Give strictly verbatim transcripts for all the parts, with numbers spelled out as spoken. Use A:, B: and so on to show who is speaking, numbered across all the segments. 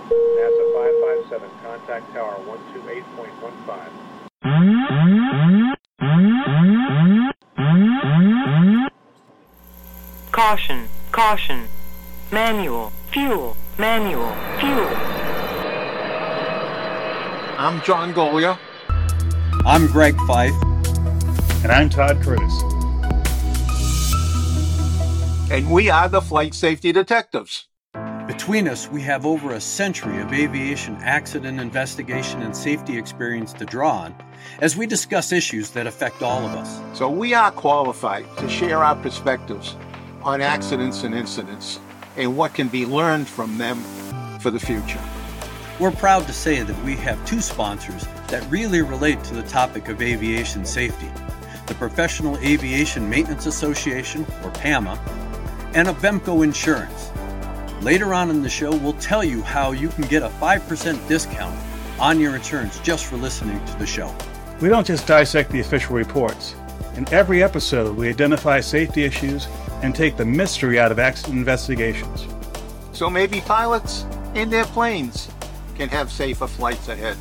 A: NASA five five seven, contact tower one two eight point one five.
B: Caution, caution. Manual, fuel, manual, fuel.
C: I'm John Golia.
D: I'm Greg Fife.
E: And I'm Todd Curtis.
C: And we are the Flight Safety Detectives.
D: Between us, we have over a century of aviation accident investigation and safety experience to draw on as we discuss issues that affect all of us.
C: So we are qualified to share our perspectives on accidents and incidents and what can be learned from them for the future.
D: We're proud to say that we have two sponsors that really relate to the topic of aviation safety: the Professional Aviation Maintenance Association, or PAMA, and Avemco Insurance. Later on in the show, we'll tell you how you can get a five percent discount on your insurance just for listening to the show.
E: We don't just dissect the official reports. In every episode, we identify safety issues and take the mystery out of accident investigations.
C: So maybe pilots and their planes can have safer flights ahead.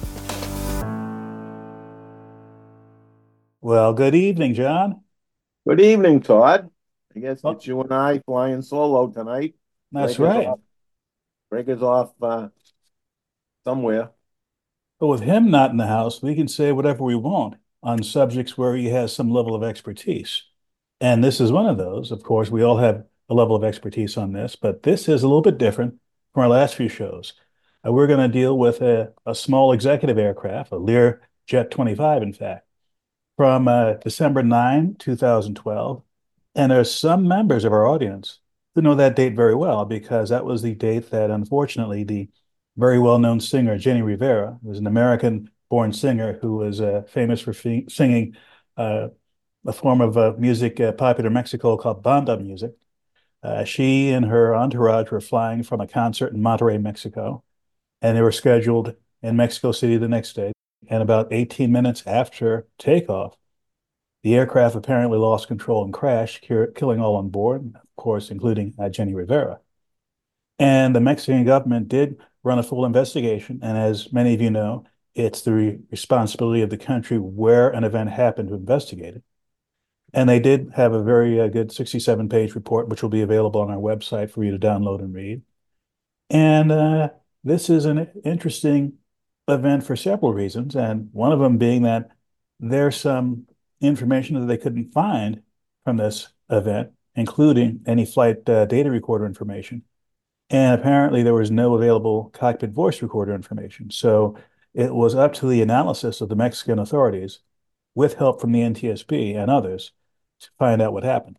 E: Well, good evening, John.
F: Good evening, Todd. I guess
E: Oh.
F: it's you and I flying solo tonight.
E: That's
F: Greg is
E: right.
F: off- Greg is off uh, somewhere.
E: But with him not in the house, we can say whatever we want on subjects where he has some level of expertise. And this is one of those. Of course, we all have a level of expertise on this, but this is a little bit different from our last few shows. Uh, we're going to deal with a, a small executive aircraft, a Lear Jet twenty-five, in fact, from uh, December ninth, two thousand twelve. And there's some members of our audience who know that date very well, because that was the date that, unfortunately, the very well-known singer Jenny Rivera, who was an American-born singer who was uh, famous for fi- singing uh, a form of uh, music uh, popular in Mexico called banda music. Uh, she and her entourage were flying from a concert in Monterrey, Mexico, and they were scheduled in Mexico City the next day. And about eighteen minutes after takeoff, the aircraft apparently lost control and crashed, killing all on board, of course, including uh, Jenny Rivera. And the Mexican government did run a full investigation. And as many of you know, it's the re- responsibility of the country where an event happened to investigate it. And they did have a very uh, good sixty-seven page report, which will be available on our website for you to download and read. And uh, this is an interesting event for several reasons. And one of them being that there's some information that they couldn't find from this event, including any flight uh, data recorder information. And apparently there was no available cockpit voice recorder information. So it was up to the analysis of the Mexican authorities, with help from the N T S B and others, to find out what happened.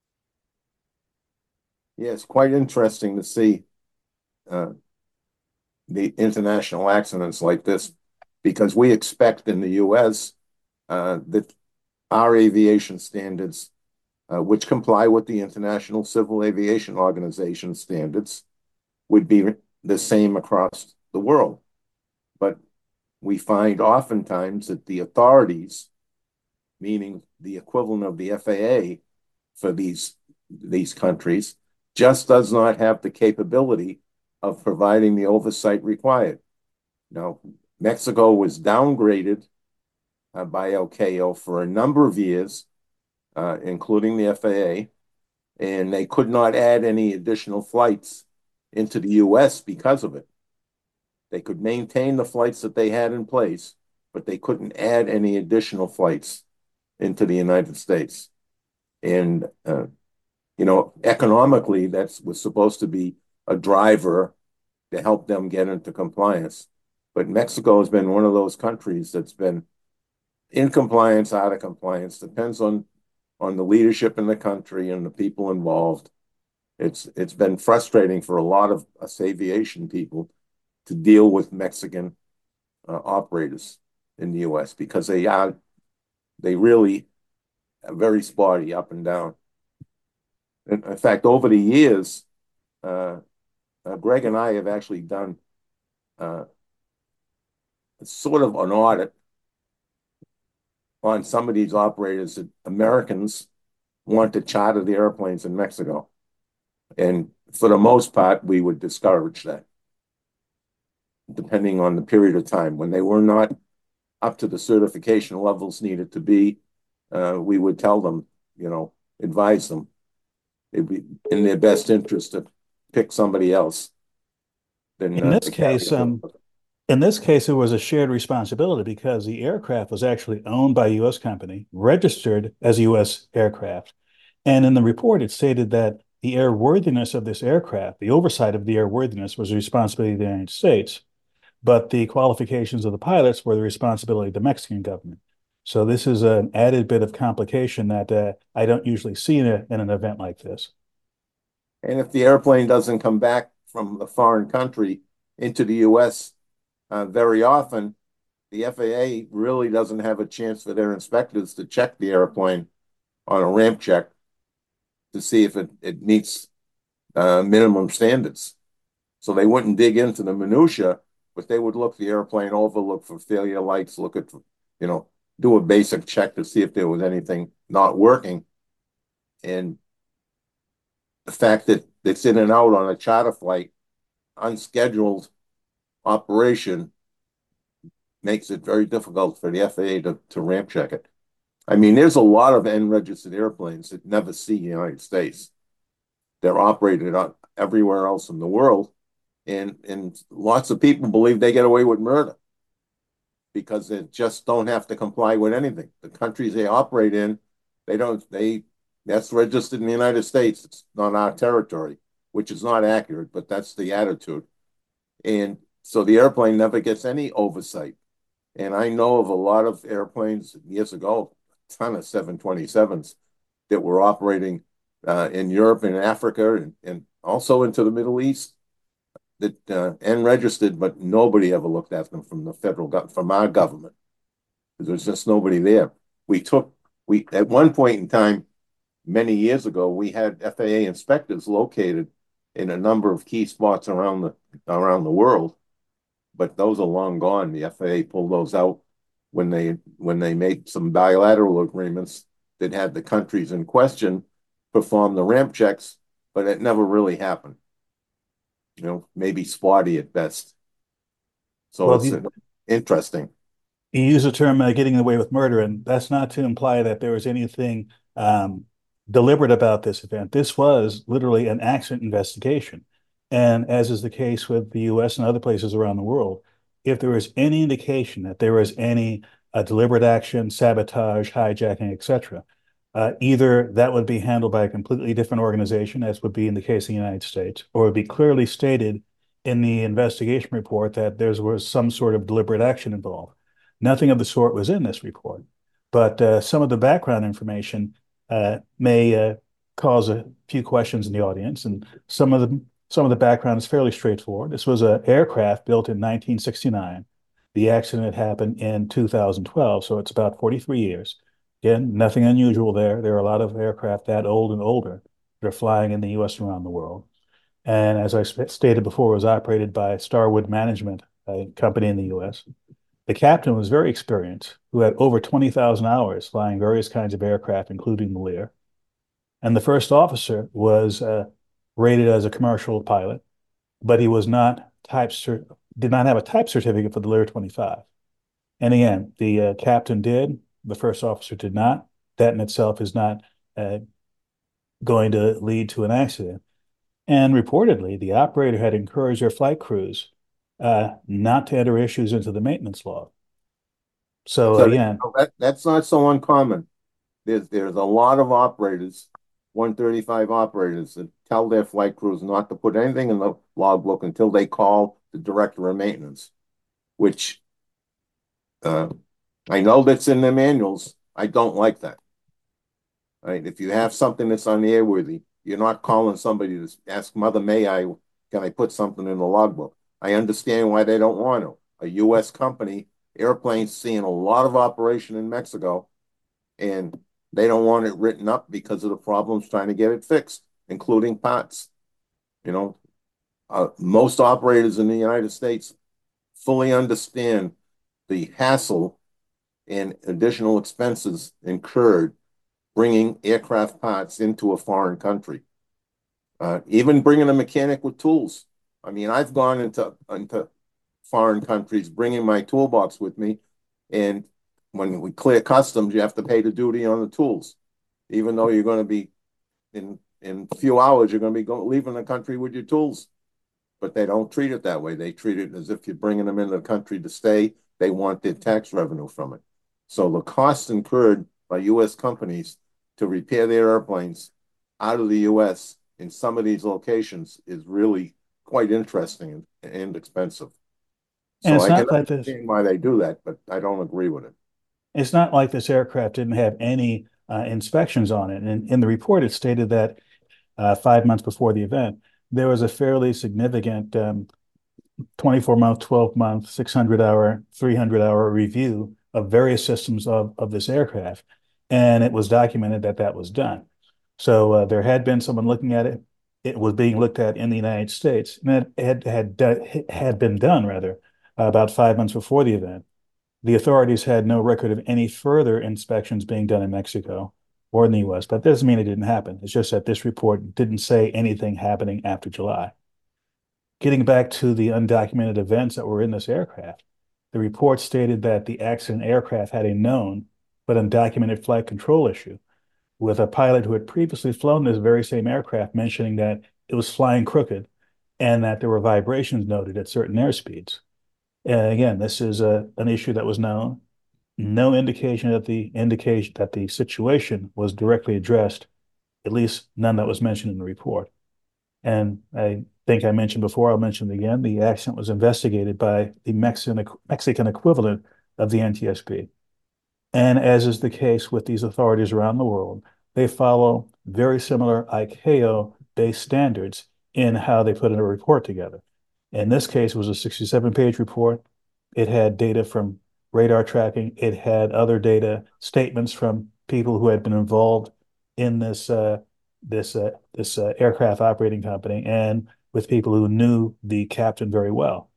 F: Yeah, it's quite interesting to see uh, the international accidents like this, because we expect in the U S uh, that our aviation standards, uh, which comply with the International Civil Aviation Organization standards, would be the same across the world. But we find oftentimes that the authorities, meaning the equivalent of the F A A for these, these countries, just does not have the capability of providing the oversight required. Now, Mexico was downgraded uh, by L C A O for a number of years, uh, including the F A A, and they could not add any additional flights into the U S because of it. They could maintain the flights that they had in place, but they couldn't add any additional flights into the United States. And, uh, you know, economically, that was supposed to be a driver to help them get into compliance. But Mexico has been one of those countries that's been in compliance, out of compliance, depends on, on the leadership in the country and the people involved. It's It's been frustrating for a lot of us aviation people to deal with Mexican uh, operators in the U S, because they are, they really are very spotty up and down. In, in fact, over the years, uh, uh, Greg and I have actually done uh, sort of an audit on some of these operators that Americans want to charter the airplanes in Mexico. And for the most part, we would discourage that. depending on the period of time. When they were not up to the certification levels needed to be, uh, we would tell them, you know, advise them it'd be in their best interest to pick somebody else. Than,
E: In
F: uh,
E: this case, um, in this case, it was a shared responsibility because the aircraft was actually owned by a U S company, registered as a U S aircraft. And in the report, it stated that the airworthiness of this aircraft, the oversight of the airworthiness was the responsibility of the United States, but the qualifications of the pilots were the responsibility of the Mexican government. So this is an added bit of complication that uh, I don't usually see in, a, in an event like this.
F: And if the airplane doesn't come back from a foreign country into the U S uh, very often, the F A A really doesn't have a chance for their inspectors to check the airplane on a ramp check to see if it, it meets uh, minimum standards. So they wouldn't dig into the minutia, but they would look the airplane over, look for failure lights, look at, you know, do a basic check to see if there was anything not working. And the fact that it's in and out on a charter flight, unscheduled operation, makes it very difficult for the F A A to, to ramp check it. I mean, there's a lot of N-registered airplanes that never see the United States. They're operated on everywhere else in the world. And, and lots of people believe they get away with murder because they just don't have to comply with anything. The countries they operate in, they don't, they, that's registered in the United States. It's not our territory, which is not accurate, but that's the attitude. And so the airplane never gets any oversight. And I know of a lot of airplanes years ago, a ton of seven twenty-sevens that were operating uh, in Europe and Africa and, and also into the Middle East that uh, and registered, but nobody ever looked at them from the federal government, from our government. There's just nobody there. We took, we at one point in time, many years ago, we had F A A inspectors located in a number of key spots around the around the world, but those are long gone. The F A A pulled those out when they when they made some bilateral agreements that had the countries in question perform the ramp checks, but it never really happened. You know, maybe spotty at best. So
E: Well,
F: it's
E: you,
F: uh, interesting.
E: you use the term uh, getting away with murder, and that's not to imply that there was anything um, deliberate about this event. This was literally an accident investigation. And as is the case with the U S and other places around the world, if there was any indication that there was any uh, deliberate action, sabotage, hijacking, et cetera, uh, either that would be handled by a completely different organization, as would be in the case of the United States, or it would be clearly stated in the investigation report that there was some sort of deliberate action involved. Nothing of the sort was in this report, but uh, some of the background information uh, may uh, cause a few questions in the audience, and some of the some of the background is fairly straightforward. This was an aircraft built in nineteen sixty-nine. The accident happened in two thousand twelve, so it's about forty-three years. Again, nothing unusual there. There are a lot of aircraft that old and older that are flying in the U S and around the world. And as I stated before, it was operated by Starwood Management, a company in the U S. The captain was very experienced, who had over twenty thousand hours flying various kinds of aircraft, including the Lear. And the first officer was uh, rated as a commercial pilot, but he was not type cert did not have a type certificate for the Lear twenty-five. And again, the uh, captain did, the first officer did not. That in itself is not uh, going to lead to an accident. And reportedly, the operator had encouraged their flight crews uh, not to enter issues into the maintenance log. So,
F: So
E: again,
F: that, that's not so uncommon. There's there's a lot of operators, one thirty-five operators, that tell their flight crews not to put anything in the logbook until they call the director of maintenance, which uh, I know that's in the manuals. I don't like that. Right? If you have something that's unairworthy, you're not calling somebody to ask, Mother, may I, can I put something in the logbook? I understand why they don't want to. A U S company, airplanes seeing a lot of operation in Mexico, and they don't want it written up because of the problems trying to get it fixed, including parts. You know, uh, most operators in the United States fully understand the hassle and additional expenses incurred bringing aircraft parts into a foreign country. Uh, even bringing a mechanic with tools. I mean, I've gone into, into foreign countries, bringing my toolbox with me. And when we clear customs, you have to pay the duty on the tools, even though you're going to be in in a few hours, you're going to be going, leaving the country with your tools. But they don't treat it that way. They treat it as if you're bringing them into the country to stay. They want their tax revenue from it. So the costs incurred by U S companies to repair their airplanes out of the U S in some of these locations is really quite interesting and, and expensive.
E: And
F: So
E: it's
F: I
E: not
F: can
E: like this.
F: understand why they do that, but I don't agree with it.
E: It's not like this aircraft didn't have any uh, inspections on it. And in the report, it stated that uh, five months before the event, there was a fairly significant um, twenty-four month, twelve month, six hundred hour, three hundred hour review of various systems of, of this aircraft. And it was documented that that was done. So uh, there had been someone looking at it. It was being looked at in the United States, and it had had had been done rather about five months before the event. The authorities had no record of any further inspections being done in Mexico or in the U S, but that doesn't mean it didn't happen. It's just that this report didn't say anything happening after July. Getting back to the undocumented events that were in this aircraft, the report stated that the accident aircraft had a known but undocumented flight control issue, with a pilot who had previously flown this very same aircraft mentioning that it was flying crooked and that there were vibrations noted at certain airspeeds. And again, this is a, an issue that was known. No indication that the indication that the situation was directly addressed, at least none that was mentioned in the report. And I think I mentioned before, I'll mention it again, the accident was investigated by the Mexican, Mexican equivalent of the N T S B. And as is the case with these authorities around the world, they follow very similar I C A O-based standards in how they put in a report together. In this case, it was a sixty-seven page report. It had data from radar tracking. It had other data, statements from people who had been involved in this uh, this uh, this uh, aircraft operating company, and with people who knew the captain very well.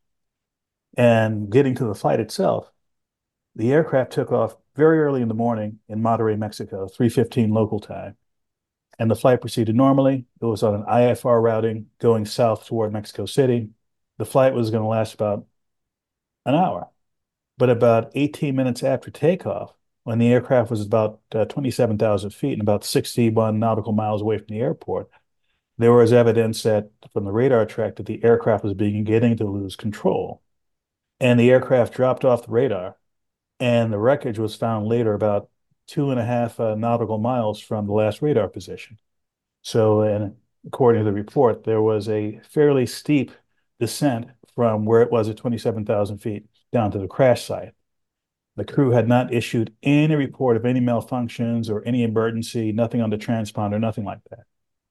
E: And getting to the flight itself, the aircraft took off very early in the morning in Monterrey, Mexico, three fifteen local time. And the flight proceeded normally. It was on an I F R routing going south toward Mexico City. The flight was going to last about an hour. But about eighteen minutes after takeoff, when the aircraft was about uh, twenty-seven thousand feet and about sixty-one nautical miles away from the airport, there was evidence that from the radar track that the aircraft was beginning to lose control. And the aircraft dropped off the radar, and the wreckage was found later about two and a half uh, nautical miles from the last radar position. So, and according to the report, there was a fairly steep descent from where it was at twenty-seven thousand feet down to the crash site. The crew had not issued any report of any malfunctions or any emergency, nothing on the transponder, nothing like that.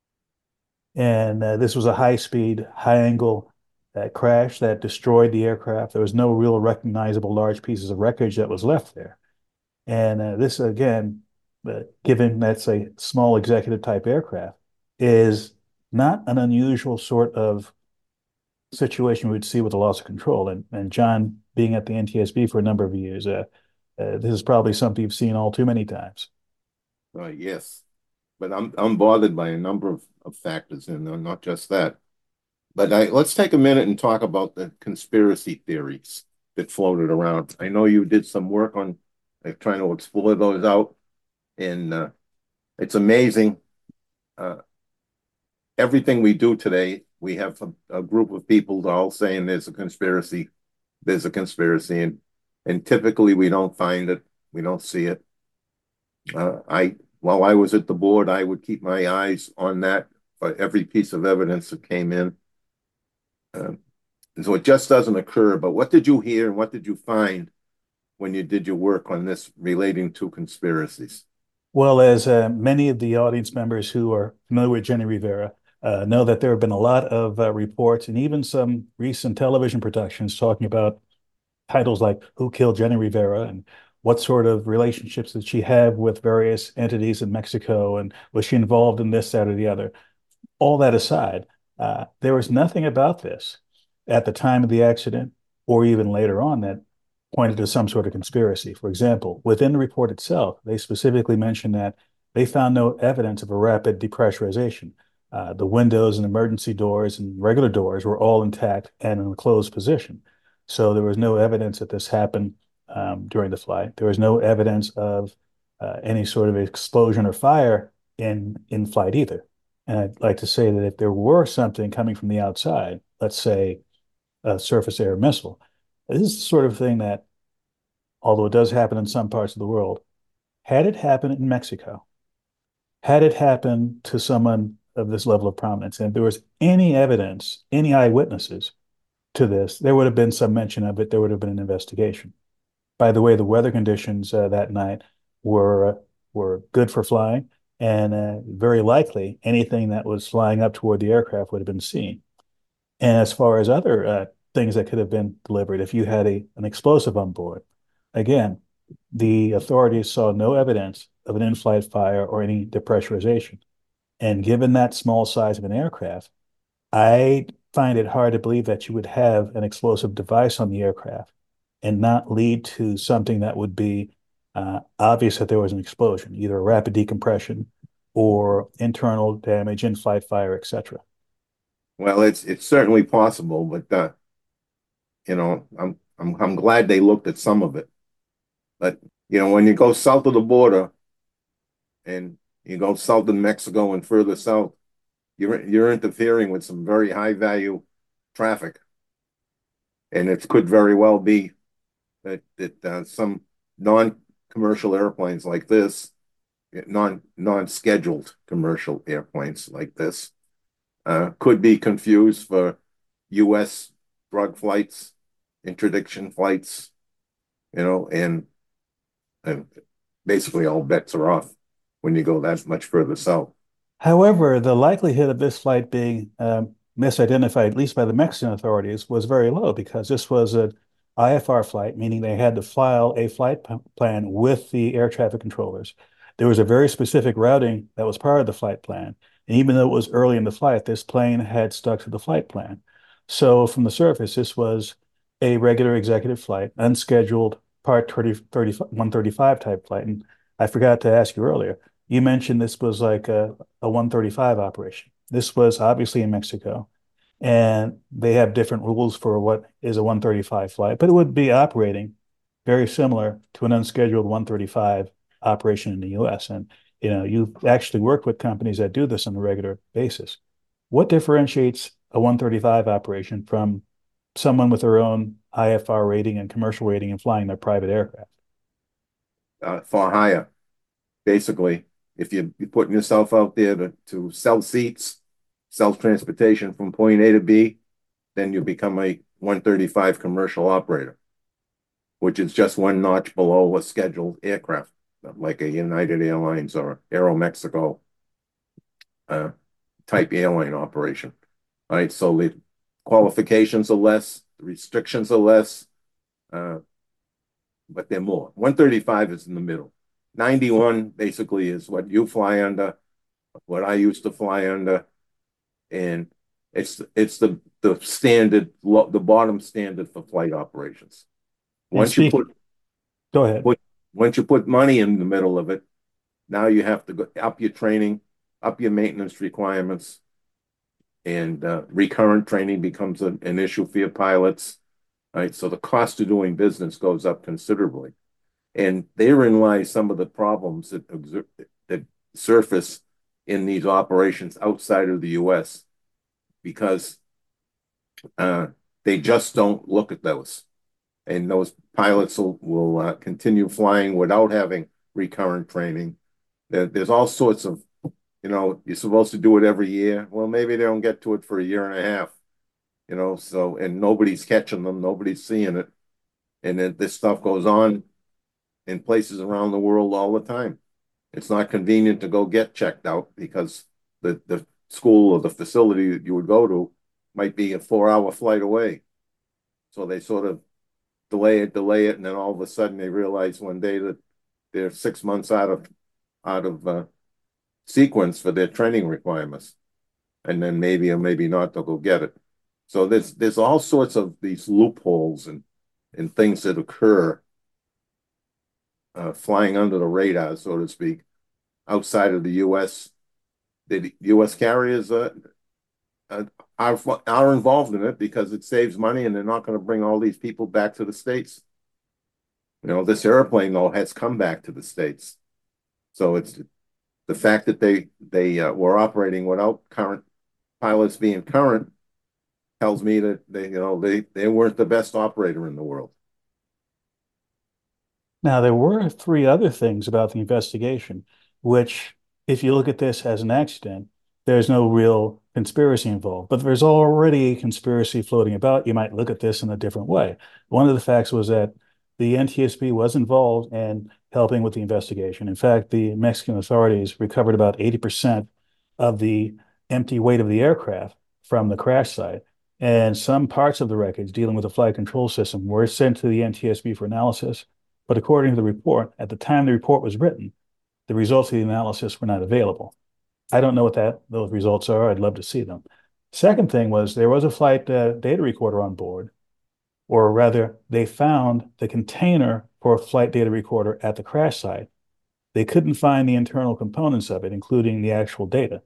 E: And uh, this was a high-speed, high-angle uh, crash that destroyed the aircraft. There was no real recognizable large pieces of wreckage that was left there. And uh, this, again, uh, given that's a small executive-type aircraft, is not an unusual sort of situation we would see with a loss of control. And, and John, being at the N T S B for a number of years, uh, uh, this is probably something you've seen all too many times.
F: Uh, yes, but I'm I'm bothered by a number of, of factors, and uh, not just that. But I, let's take a minute and talk about the conspiracy theories that floated around. I know you did some work on uh, trying to explore those out, and uh, it's amazing. Uh, everything we do today, we have a, a group of people all saying there's a conspiracy, there's a conspiracy, and and typically we don't find it, we don't see it. Uh, I while I was at the board, I would keep my eyes on that for every piece of evidence that came in. Uh, so it just doesn't occur. But what did you hear and what did you find when you did your work on this relating to conspiracies?
E: Well, as uh, many of the audience members who are familiar with Jenny Rivera uh, know, that there have been a lot of uh, reports and even some recent television productions talking about titles like Who Killed Jenny Rivera and what sort of relationships did she have with various entities in Mexico, and was she involved in this, that, or the other. All that aside, uh, there was nothing about this at the time of the accident or even later on that pointed to some sort of conspiracy. For example, within the report itself, they specifically mentioned that they found no evidence of a rapid depressurization. Uh, the windows and emergency doors and regular doors were all intact and in a closed position. So there was no evidence that this happened um, during the flight. There was no evidence of uh, any sort of explosion or fire in in flight either. And I'd like to say that if there were something coming from the outside, let's say a surface air missile, this is the sort of thing that, although it does happen in some parts of the world, had it happened in Mexico, had it happened to someone of this level of prominence, and if there was any evidence, any eyewitnesses to this, there would have been some mention of it. There would have been an investigation. By the way, the weather conditions uh, that night were were good for flying, and uh, very likely anything that was flying up toward the aircraft would have been seen. And as far as other uh, things that could have been delivered, if you had a an explosive on board, again, the authorities saw no evidence of an in-flight fire or any depressurization. And given that small size of an aircraft, I find it hard to believe that you would have an explosive device on the aircraft and not lead to something that would be uh, obvious that there was an explosion, either a rapid decompression or internal damage, in-flight fire, et cetera.
F: Well, it's it's certainly possible, but uh, you know, I'm I'm I'm glad they looked at some of it. But you know, when you go south of the border and you go south of Mexico and further south, you're you're interfering with some very high value traffic, and it could very well be that that uh, some non-commercial airplanes like this, non non-scheduled commercial airplanes like this, uh, could be confused for U S drug flights, interdiction flights, you know, and and basically all bets are off when you go that much further south.
E: However, the likelihood of this flight being um, misidentified, at least by the Mexican authorities, was very low because this was an I F R flight, meaning they had to file a flight plan with the air traffic controllers. There was a very specific routing that was part of the flight plan. And even though it was early in the flight, this plane had stuck to the flight plan. So from the surface, this was a regular executive flight, unscheduled Part thirty, thirty, one thirty-five type flight. And I forgot to ask you earlier, you mentioned this was like a, a one thirty-five operation. This was obviously in Mexico, and they have different rules for what is a one thirty-five flight, but it would be operating very similar to an unscheduled one thirty-five operation in the U S. And, you know, you've actually worked with companies that do this on a regular basis. What differentiates a one thirty-five operation from someone with their own I F R rating and commercial rating and flying their private aircraft?
F: Uh, for hire, basically, if you, you're putting yourself out there to, to sell seats, sell transportation from point A to B, then you become a one thirty-five commercial operator, which is just one notch below a scheduled aircraft, like a United Airlines or Aeromexico uh, type airline operation. All right, so the qualifications are less, the restrictions are less, uh, but they're more. one thirty-five is in the middle. ninety-one basically is what you fly under, what I used to fly under, and it's it's the the standard, the bottom standard for flight operations. Once you put,
E: go ahead.
F: Put, once you put money in the middle of it, now you have to go up your training, up your maintenance requirements, and uh, recurrent training becomes a, an issue for your pilots. Right, so the cost of doing business goes up considerably, and therein lies some of the problems that that surface in these operations outside of the U S, because uh, they just don't look at those, and those pilots will, will uh, continue flying without having recurrent training. There, there's all sorts of, you know, you're supposed to do it every year. Well, maybe they don't get to it for a year and a half. You know, so, and nobody's catching them, nobody's seeing it. And then this stuff goes on in places around the world all the time. It's not convenient to go get checked out because the, the school or the facility that you would go to might be a four hour flight away. So they sort of delay it, delay it, and then all of a sudden they realize one day that they're six months out of out of uh, sequence for their training requirements. And then maybe or maybe not, they'll go get it. So there's there's all sorts of these loopholes and and things that occur uh, flying under the radar, so to speak, outside of the U S. The U S carriers uh, uh, are, are involved in it because it saves money and they're not going to bring all these people back to the States. You know, this airplane, though, has come back to the States. So it's the fact that they, they uh, were operating without current pilots being current tells me that they, you know, they, they weren't the best operator in the world.
E: Now, there were three other things about the investigation, which, if you look at this as an accident, there's no real conspiracy involved. But there's already a conspiracy floating about. You might look at this in a different way. One of the facts was that the N T S B was involved in helping with the investigation. In fact, the Mexican authorities recovered about eighty percent of the empty weight of the aircraft from the crash site. And some parts of the wreckage dealing with the flight control system were sent to the N T S B for analysis. But according to the report, at the time the report was written, the results of the analysis were not available. I don't know what that those results are. I'd love to see them. Second thing was there was a flight uh, data recorder on board, or rather, they found the container for a flight data recorder at the crash site. They couldn't find the internal components of it, including the actual data.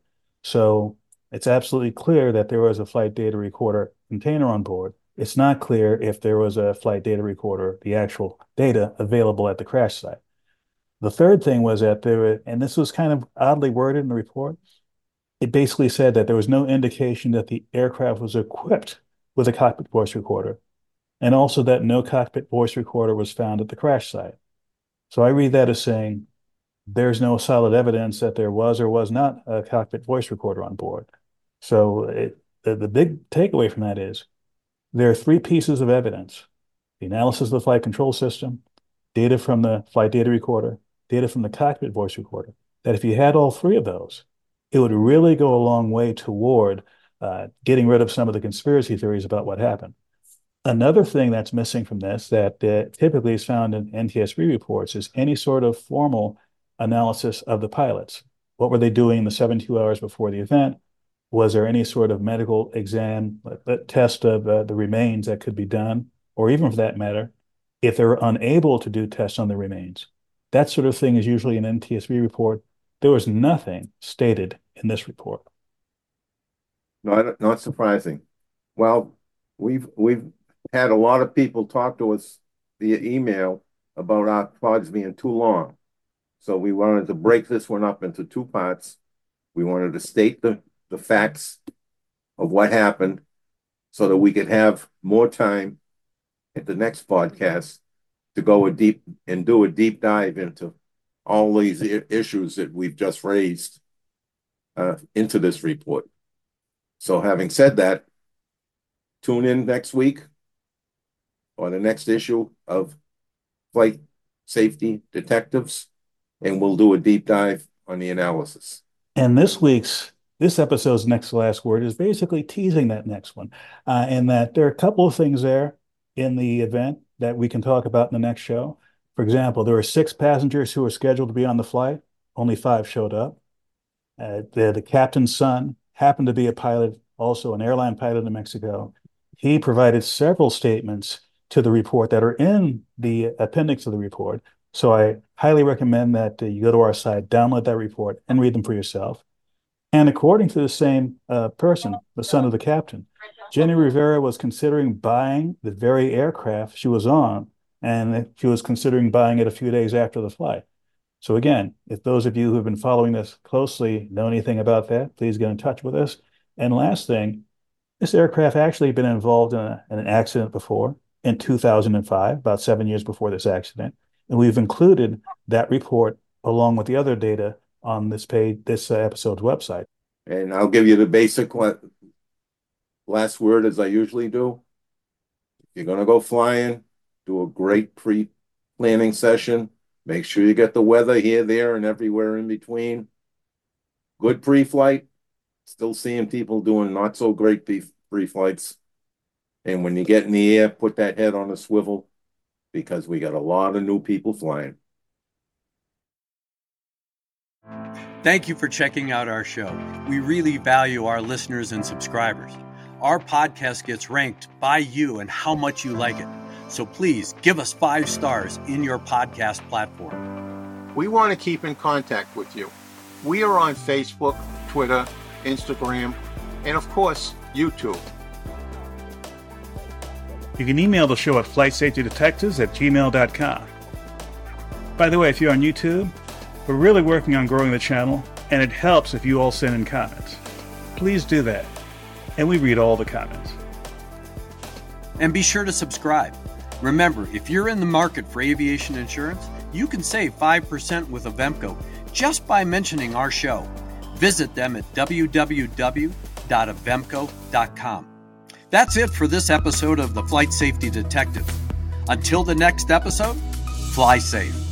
E: So it's absolutely clear that there was a flight data recorder container on board. It's not clear if there was a flight data recorder, the actual data, available at the crash site. The third thing was that there were, and this was kind of oddly worded in the report, it basically said that there was no indication that the aircraft was equipped with a cockpit voice recorder, and also that no cockpit voice recorder was found at the crash site. So I read that as saying there's no solid evidence that there was or was not a cockpit voice recorder on board. So it, the, the big takeaway from that is there are three pieces of evidence: the analysis of the flight control system, data from the flight data recorder, data from the cockpit voice recorder, that if you had all three of those, it would really go a long way toward uh, getting rid of some of the conspiracy theories about what happened. Another thing that's missing from this that uh, typically is found in N T S B reports is any sort of formal analysis of the pilots. What were they doing in the seventy-two hours before the event? Was there any sort of medical exam, uh, test of uh, the remains that could be done? Or even for that matter, if they were unable to do tests on the remains. That sort of thing is usually an N T S B report. There was nothing stated in this report.
F: Not, not surprising. Well, we've we've had a lot of people talk to us via email about our pods being too long. So we wanted to break this one up into two parts. We wanted to state the, the facts of what happened so that we could have more time at the next podcast to go a deep and do a deep dive into all these issues that we've just raised uh, into this report. So having said that, tune in next week or the next issue of Flight Safety Detectives, and we'll do a deep dive on the analysis.
E: And this week's, this episode's next last word is basically teasing that next one, uh, and that there are a couple of things there in the event that we can talk about in the next show. For example, there were six passengers who were scheduled to be on the flight. Only five showed up. Uh, the, the captain's son happened to be a pilot, also an airline pilot in Mexico. He provided several statements to the report that are in the appendix of the report. So I highly recommend that uh, you go to our site, download that report, and read them for yourself. And according to the same uh, person, the son of the captain, Jenny Rivera was considering buying the very aircraft she was on, and she was considering buying it a few days after the flight. So again, if those of you who have been following this closely know anything about that, please get in touch with us. And last thing, this aircraft actually been involved in, a, in an accident before in two thousand five, about seven years before this accident. And we've included that report along with the other data on this page, this uh, episode's website.
F: And I'll give you the basic last word as I usually do. If you're going to go flying, do a great pre-planning session. Make sure you get the weather here, there, and everywhere in between. Good pre-flight. Still seeing people doing not so great pre-flights. And when you get in the air, put that head on a swivel, because we got a lot of new people flying.
D: Thank you for checking out our show. We really value our listeners and subscribers. Our podcast gets ranked by you and how much you like it. So please give us five stars in your podcast platform.
C: We want to keep in contact with you. We are on Facebook, Twitter, Instagram, and of course, YouTube.
E: You can email the show at flight safety detectives at gmail dot com. By the way, if you're on YouTube, we're really working on growing the channel, and it helps if you all send in comments. Please do that, and we read all the comments.
D: And be sure to subscribe. Remember, if you're in the market for aviation insurance, you can save five percent with Avemco just by mentioning our show. Visit them at w w w dot avemco dot com. That's it for this episode of the Flight Safety Detective. Until the next episode, fly safe.